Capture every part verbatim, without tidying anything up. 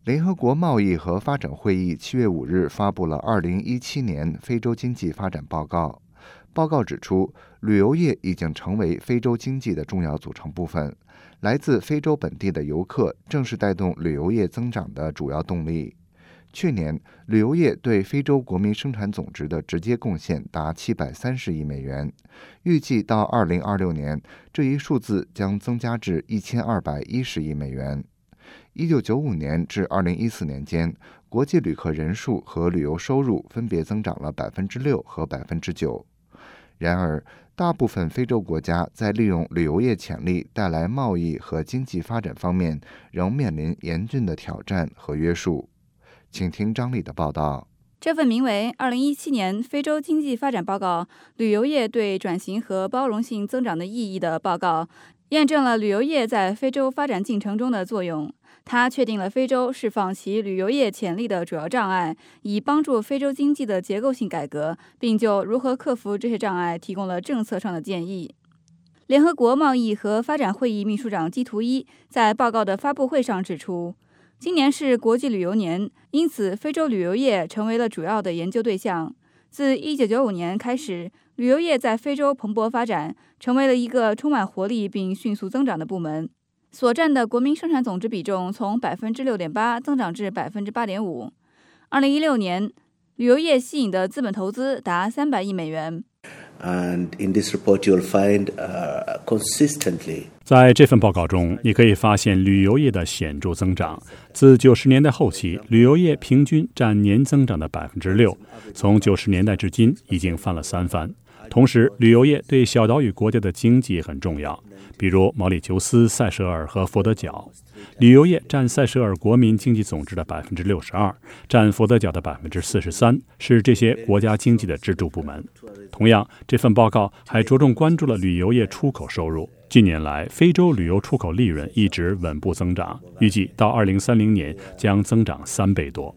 联合国贸易和发展会议七月五日发布了二零一七年非洲经济发展报告。报告指出，旅游业已经成为非洲经济的重要组成部分，来自非洲本地的游客正是带动旅游业增长的主要动力。去年，旅游业对非洲国民生产总值的直接贡献达七百三十亿美元，预计到二零二六年，这一数字将增加至一千二百一十亿美元。一九九五年至二零一四年间，国际旅客人数和旅游收入分别增长了百分之六和百分之九。然而，大部分非洲国家在利用旅游业潜力带来贸易和经济发展方面，仍面临严峻的挑战和约束。请听张丽的报道。 这份名为《二零一七年非洲经济发展报告：旅游业对转型和包容性增长的意义》的报告，验证了旅游业在非洲发展进程中的作用。它确定了非洲释放其旅游业潜力的主要障碍，以帮助非洲经济的结构性改革，并就如何克服这些障碍提供了政策上的建议。联合国贸易和发展会议秘书长基图伊在报告的发布会上指出，今年是国际旅游年，因此非洲旅游业成为了主要的研究对象。自一九九五年开始，旅游业在非洲蓬勃发展，成为了一个充满活力并迅速增长的部门。所占的国民生产总值比重从百分之六点八增长至百分之八点五。二零一六年，旅游业吸引的资本投资达三百亿美元。 And in this report, you'll find, uh, consistently. 在这份报告中，你可以发现旅游业的显著增长。自九十年代后期，旅游业平均占年增长的百分之六，从九十年代至今已经翻了三番。同时，旅游业对小岛屿国家的经济很重要，比如毛里求斯、塞舌尔和佛得角。旅游业占塞舌尔国民经济总值的百分之六十二，占佛得角的百分之四十三，是这些国家经济的支柱部门。同样，这份报告还着重关注了旅游业出口收入。近年来，非洲旅游出口利润一直稳步增长，预计到二零三零年将增长三倍多。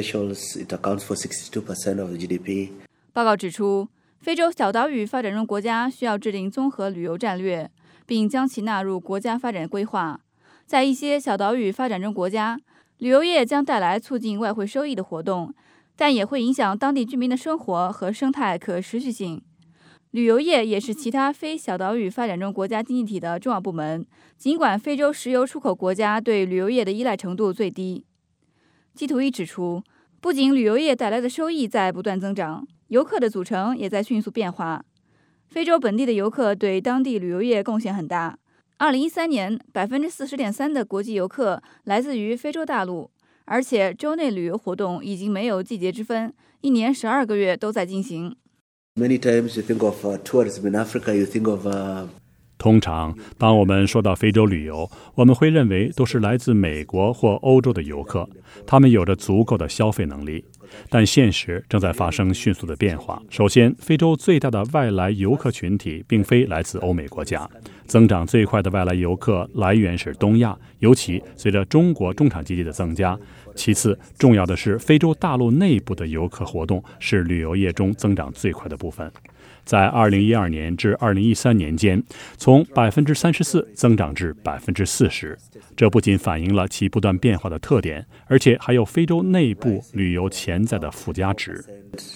报告指出，非洲小岛屿发展中国家需要制定综合旅游战略，并将其纳入国家发展规划。在一些小岛屿发展中国家，旅游业将带来促进外汇收益的活动，但也会影响当地居民的生活和生态可持续性。旅游业也是其他非小岛屿发展中国家经济体的重要部门，尽管非洲石油出口国家对旅游业的依赖程度最低。基图伊指出，不仅旅游业带来的收益在不断增长，游客的组成也在迅速变化。非洲本地的游客对当地旅游业贡献很大。二零一三年，百分之四十点三的国际游客来自于非洲大陆，而且州内旅游活动已经没有季节之分，一年十二个月都在进行。 Many times you think of uh, tourism in Africa, you think of uh... 通常，当我们说到非洲旅游，我们会认为都是来自美国或欧洲的游客，他们有着足够的消费能力。但现实正在发生迅速的变化。首先，非洲最大的外来游客群体并非来自欧美国家，增长最快的外来游客来源是东亚，尤其随着中国中产阶级的增加。其次，重要的是非洲大陆内部的游客活动是旅游业中增长最快的部分。在二零一二年至二零一三年间，从百分之三十四增长至百分之四十。这不仅反映了其不断变化的特点，而且还有非洲内部旅游潜在的附加值。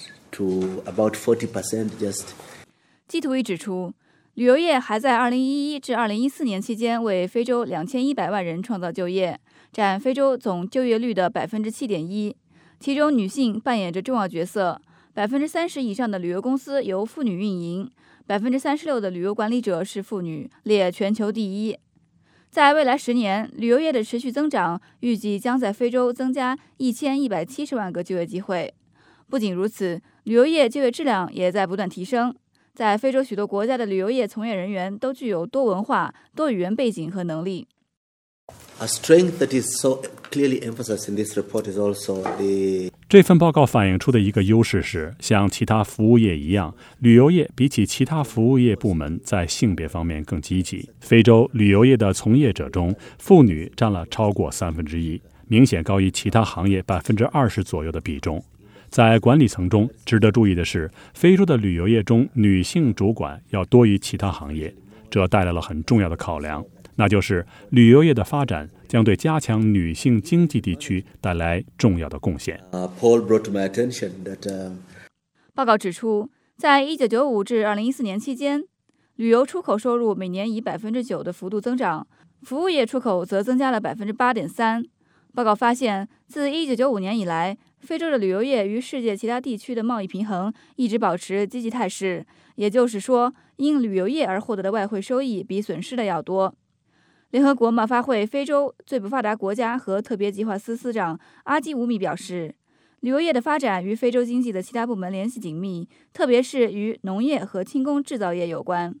基图伊指出，旅游业还在二零一一至二零一四年期间为非洲两千一百万人创造就业，占非洲总就业率的百分之七点一，其中女性扮演着重要角色。百分之三十以上的旅游公司由妇女运营，百分之三十六的旅游管理者是妇女，列全球第一。在未来十年，旅游业的持续增长预计将在非洲增加一千一百七十万个就业机会。不仅如此，旅游业就业质量也在不断提升。在非洲许多国家的旅游业从业人员都具有多文化、多语言背景和能力。 A strength that is so clearly emphasized in this report is also the 这份报告反映出的一个优势是，像其他服务业一样，旅游业比起其他服务业部门在性别方面更积极。非洲旅游业的从业者中，妇女占了超过三分之一，明显高于其他行业百分之二十左右的比重。在管理层中，值得注意的是，非洲的旅游业中女性主管要多于其他行业，这带来了很重要的考量。 那就是旅游业的发展将对加强女性经济地区带来重要的贡献。 Uh, Paul brought to my attention that, uh... 报告指出，在一九九五至二零一四年期间，旅游出口收入每年以百分之九的幅度增长，服务业出口则增加了百分之八点三。报告发现，自一九九五年以来，非洲的旅游业与世界其他地区的贸易平衡一直保持积极态势，也就是说，因旅游业而获得的外汇收益比损失的要多。联合国贸发会非洲最不发达国家和特别计划司司长阿基乌米表示，旅游业的发展与非洲经济的其他部门联系紧密，特别是与农业和轻工制造业有关。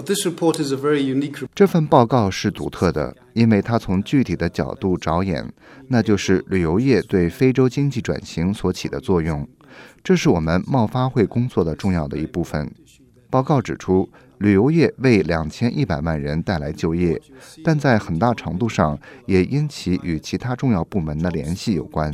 这份报告是独特的，因为它从具体的角度着眼，那就是旅游业对非洲经济转型所起的作用。这是我们贸发会工作的重要的一部分。报告指出，旅游业为两千一百万人带来就业，但在很大程度上也因其与其他重要部门的联系有关。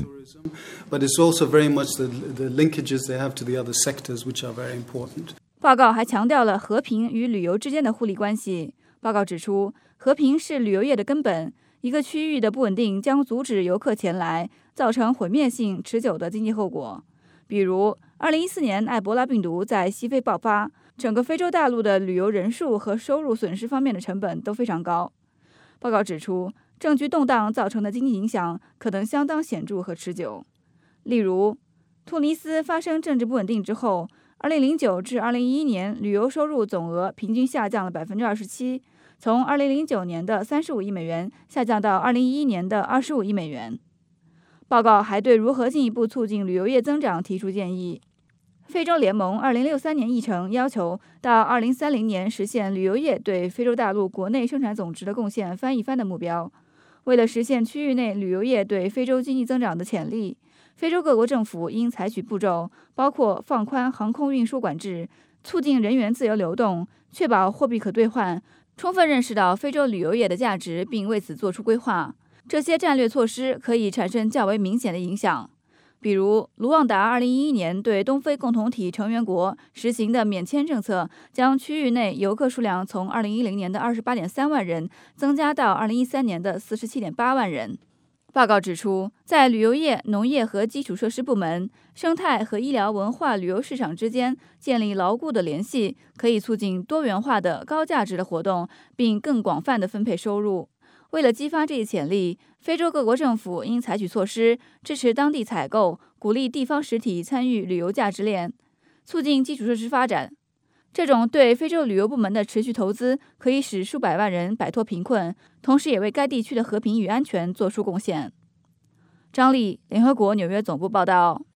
报告还强调了和平与旅游之间的互利关系。报告指出，和平是旅游业的根本，一个区域的不稳定将阻止游客前来，造成毁灭性持久的经济后果。比如二零一四年埃博拉病毒在西非爆发，整个非洲大陆的旅游人数和收入损失方面的成本都非常高。报告指出，政局动荡造成的经济影响可能相当显著和持久。例如，突尼斯发生政治不稳定之后，二零零九至二零一一年旅游收入总额平均下降了百分之二十七，从二零零九年的三十五亿美元下降到二零一一年的二十五亿美元。报告还对如何进一步促进旅游业增长提出建议。非洲联盟二零六三年议程要求到二零三零年实现旅游业对非洲大陆国内生产总值的贡献翻一番的目标。为了实现区域内旅游业对非洲经济增长的潜力，非洲各国政府应采取步骤，包括放宽航空运输管制，促进人员自由流动，确保货币可兑换，充分认识到非洲旅游业的价值，并为此做出规划。这些战略措施可以产生较为明显的影响。比如，卢旺达二零一一年对东非共同体成员国实行的免签政策，将区域内游客数量从二零一零年的二十八点三万人增加到二零一三年的四十七点八万人。报告指出，在旅游业、农业和基础设施部门、生态和医疗文化旅游市场之间建立牢固的联系，可以促进多元化的高价值的活动，并更广泛的分配收入。为了激发这一潜力，非洲各国政府应采取措施，支持当地采购，鼓励地方实体参与旅游价值链，促进基础设施发展。这种对非洲旅游部门的持续投资，可以使数百万人摆脱贫困，同时也为该地区的和平与安全做出贡献。张丽，联合国纽约总部报道。